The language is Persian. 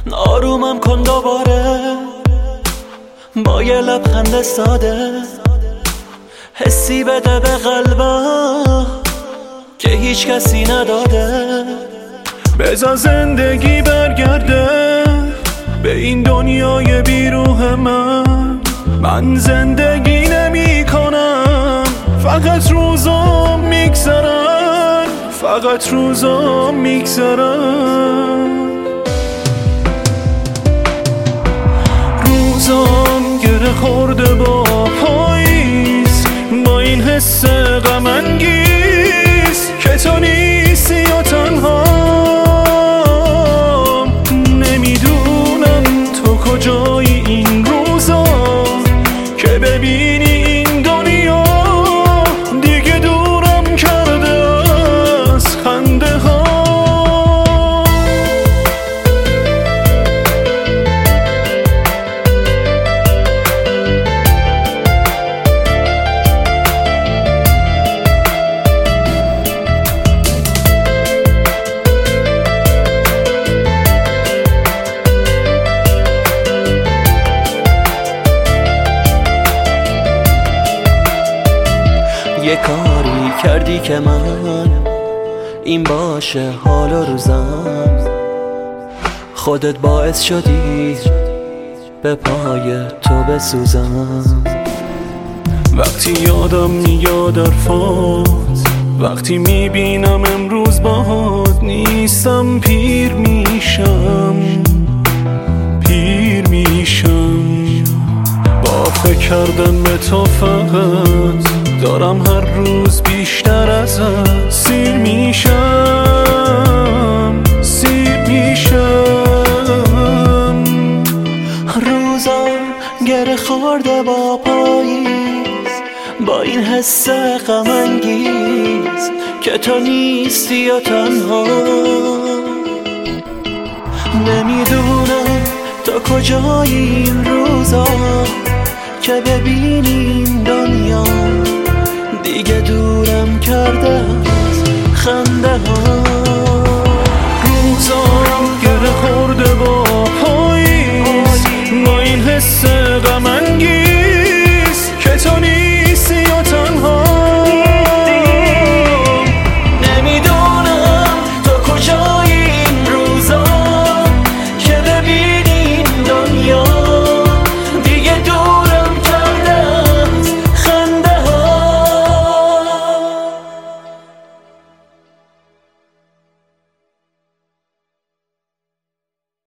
آرومم کن دوباره با یه لبخند ساده، حسی بده به قلبم که هیچ کسی نداده. بذار زندگی برگرده به این دنیای بیروح من زندگی نمی کنم، فقط روزام میگذرن، فقط روزام میگذرن. روزام گره خورده با پاییز، با این حس غم انگیز که تو نیستی و تنها. نمیدونم تو کجایی این روزا که ببینی این دنیا دیگه دورم کرده از خنده ها. یه کاری کردی که من این باشه حال و روزم، خودت باعث شدی به پای تو بسوزم. وقتی یادم میاد حرفات، وقتی میبینم امروز باهات نیستم، پیر میشم، پیر میشم. با فکر کردن به تو فقط دارم هر روز بیشتر ازت سیر میشم، سیر میشم. روزم گره خورده با پاییز، با این حس غم انگیز که تو نیستی و تنها. نمیدونم تو کجایی این روزا که ببینیم دنیا دیگه دورم کرده از خنده ها. روزام گره خورده با